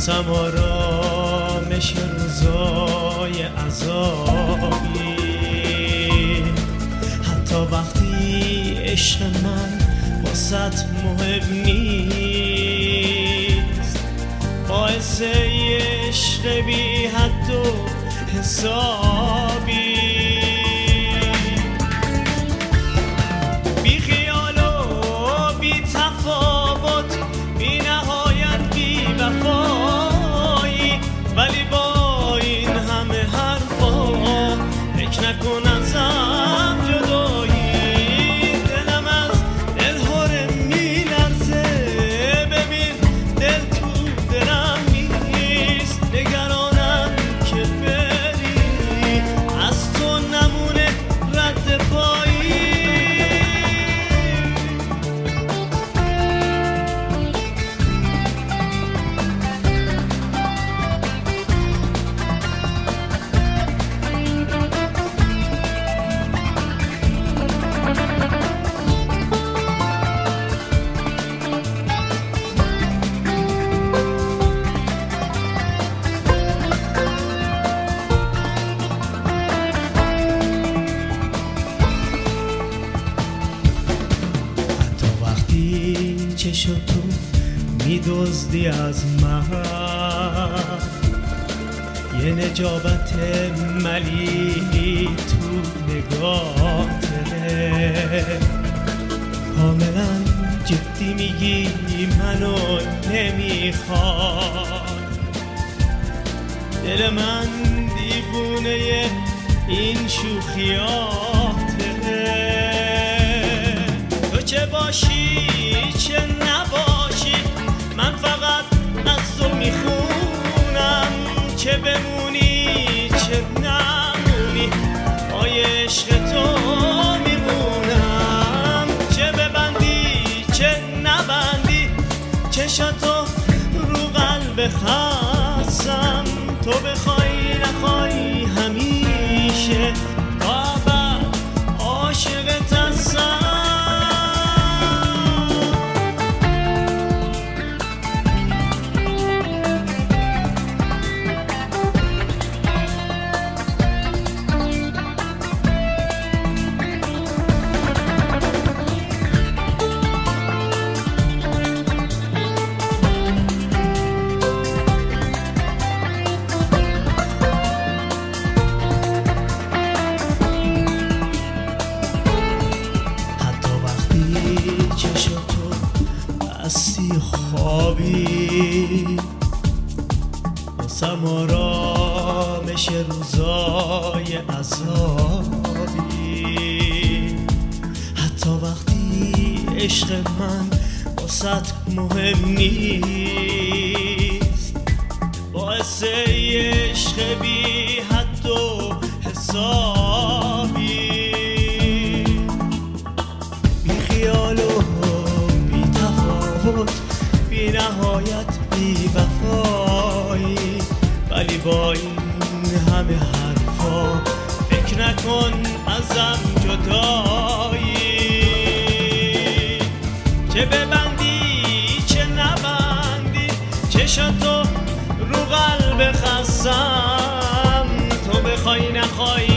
واسم آرامش روزای عذابی، حتی وقتی عشق من واسط مهم نیست، باعث عشق بی حد و حسابی، بی خیال و بی تفاوت، بی نهایت بی وفایی، ولی با این همه حرفا فکر نکن ازم جدایی. دلم از دل هره میلرزه، ببین دل تو دلم نیست، نگرانم که بری از تو نمونه رد پایی. چشم تو میدزدی از من یه نجابت ملی تو نگاهته، کاملا جدی میگی منو نمیخواد، دل من دیوونه این شوخیاته، تو چه باشی چه نباشی من فقط از تو میخونم، چه بمونی چه نمونی پای عشق تو میمونم، چه ببندی چه نبندی چشاتو رو قلب خستم، تو بخوای نخوای همیشه تا ابد عاشقت هستم. خوابی واسم آرامش روزای عذابی، حتی وقتی عشق من واسط مهم نیست، باعث عشق بی حد و حسابی، بی خیال و بی تفاوت، بی نهایت بی وفایی، ولی با این همه حرفا فکر نکن ازم جدایی، چه ببندی چه نبندی چشاتو رو قلب خستم، تو بخوای نخوای